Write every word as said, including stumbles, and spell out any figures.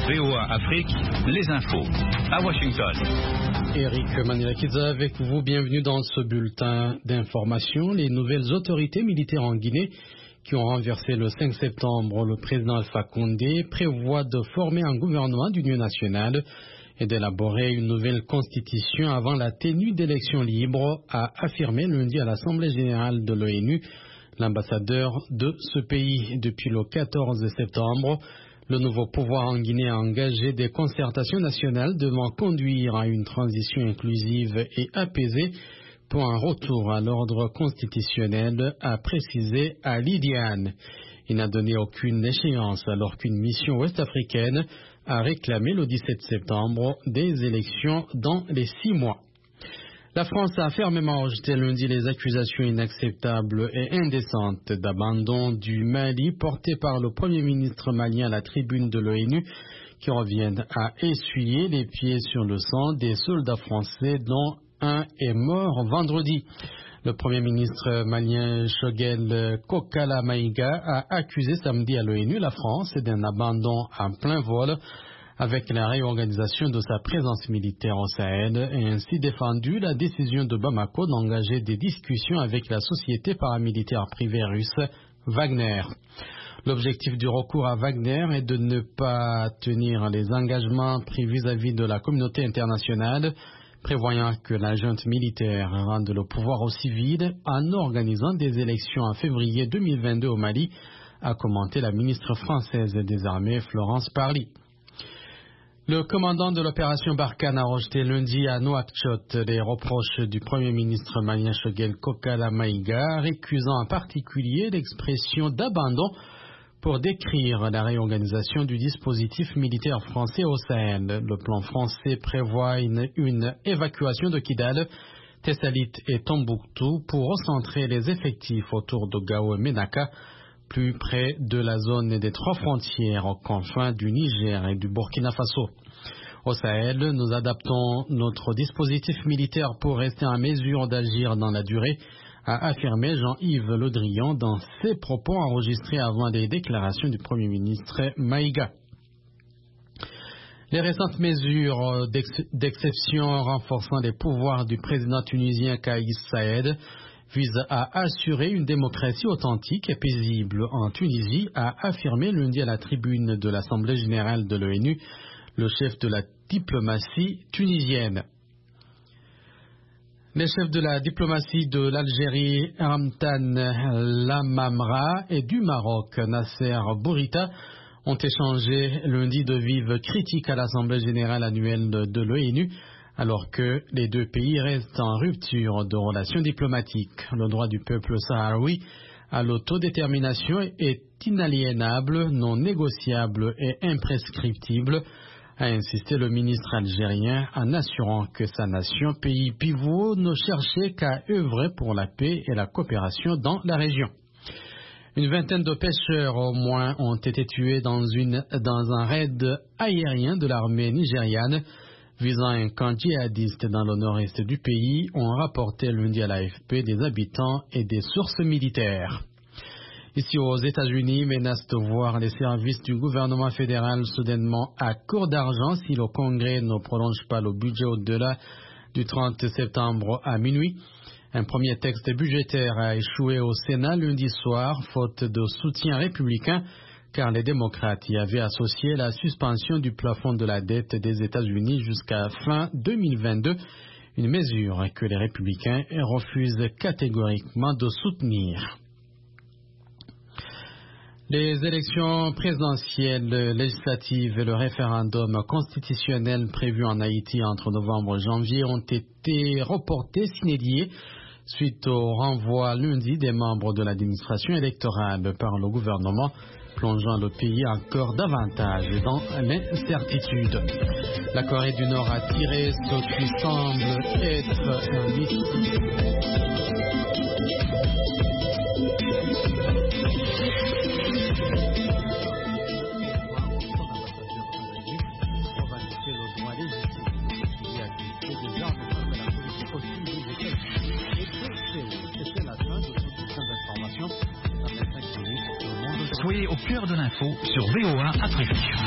V O A Afrique, les infos. À Washington. Eric Manilakiza avec vous. Bienvenue dans ce bulletin d'information. Les nouvelles autorités militaires en Guinée qui ont renversé le cinq septembre le président Alpha Condé prévoient de former un gouvernement d'union nationale et d'élaborer une nouvelle constitution avant la tenue d'élections libres, a affirmé lundi à l'Assemblée générale de l'ONU l'ambassadeur de ce pays. Depuis le quatorze septembre, le nouveau pouvoir en Guinée a engagé des concertations nationales devant conduire à une transition inclusive et apaisée pour un retour à l'ordre constitutionnel, a précisé Ali Diane. Il n'a donné aucune échéance alors qu'une mission ouest-africaine a réclamé le dix-sept septembre des élections dans les six mois. La France a fermement rejeté lundi les accusations inacceptables et indécentes d'abandon du Mali portées par le Premier ministre malien à la tribune de l'ONU qui reviennent à essuyer les pieds sur le sang des soldats français dont un est mort vendredi. Le Premier ministre malien Choguel Kokala Maïga a accusé samedi à l'ONU la France d'un abandon en plein vol avec la réorganisation de sa présence militaire au Sahel et ainsi défendu la décision de Bamako d'engager des discussions avec la société paramilitaire privée russe Wagner. L'objectif du recours à Wagner est de ne pas tenir les engagements pris vis-à-vis de la communauté internationale, prévoyant que la junte militaire rende le pouvoir aux civils en organisant des élections en février deux mille vingt-deux au Mali, a commenté la ministre française des Armées Florence Parly. Le commandant de l'opération Barkhane a rejeté lundi à Nouakchott les reproches du Premier ministre malien Choguel Kokala Maïga, récusant en particulier l'expression d'abandon pour décrire la réorganisation du dispositif militaire français au Sahel. Le plan français prévoit une, une évacuation de Kidal, Tessalit et Tombouctou pour recentrer les effectifs autour de Gao et Ménaka, plus près de la zone des trois frontières aux confins du Niger et du Burkina Faso. Au Sahel, nous adaptons notre dispositif militaire pour rester en mesure d'agir dans la durée, a affirmé Jean-Yves Le Drian dans ses propos enregistrés avant les déclarations du Premier ministre Maïga. Les récentes mesures d'ex- d'exception renforçant les pouvoirs du président tunisien Kais Saïed vise à assurer une démocratie authentique et paisible en Tunisie, a affirmé lundi à la tribune de l'Assemblée générale de l'ONU le chef de la diplomatie tunisienne. Les chefs de la diplomatie de l'Algérie, Ramtan Lamamra, et du Maroc, Nasser Bourita, ont échangé lundi de vives critiques à l'Assemblée générale annuelle de l'ONU, alors que les deux pays restent en rupture de relations diplomatiques. Le droit du peuple sahraoui à l'autodétermination est inaliénable, non négociable et imprescriptible, a insisté le ministre algérien en assurant que sa nation, pays pivot, ne cherchait qu'à œuvrer pour la paix et la coopération dans la région. Une vingtaine de pêcheurs au moins ont été tués dans, une, dans un raid aérien de l'armée nigériane visant un camp djihadiste dans le nord-est du pays, ont rapporté lundi à l'A F P des habitants et des sources militaires. Ici aux États-Unis, menace de voir les services du gouvernement fédéral soudainement à court d'argent si le Congrès ne prolonge pas le budget au-delà du trente septembre à minuit. Un premier texte budgétaire a échoué au Sénat lundi soir, faute de soutien républicain, car les démocrates y avaient associé la suspension du plafond de la dette des États-Unis jusqu'à fin deux mille vingt-deux, une mesure que les républicains refusent catégoriquement de soutenir. Les élections présidentielles, législatives et le référendum constitutionnel prévu en Haïti entre novembre et janvier ont été reportés sine die suite au renvoi lundi des membres de l'administration électorale par le gouvernement, plongeant le pays encore davantage dans l'incertitude. La Corée du Nord a tiré ce qui semble être un missile. Soyez au cœur de l'info sur V O A Afrique.